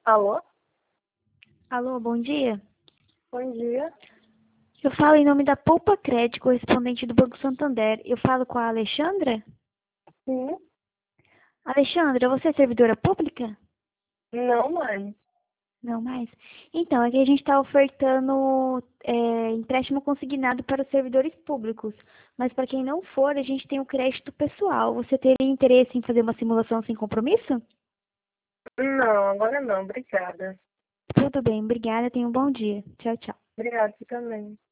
Alô? Alô, bom dia. Bom dia. Eu falo em nome da Poupa Crédito, correspondente do Banco Santander. Eu falo com a Alexandra? Sim. Alexandra, você é servidora pública? Não, mãe. Não mais? Então, aqui a gente está ofertando empréstimo consignado para os servidores públicos. Mas para quem não for, a gente tem o crédito pessoal. Você teria interesse em fazer uma simulação sem compromisso? Não, agora não. Obrigada. Tudo bem, obrigada. Tenha um bom dia. Tchau, tchau. Obrigada, você também.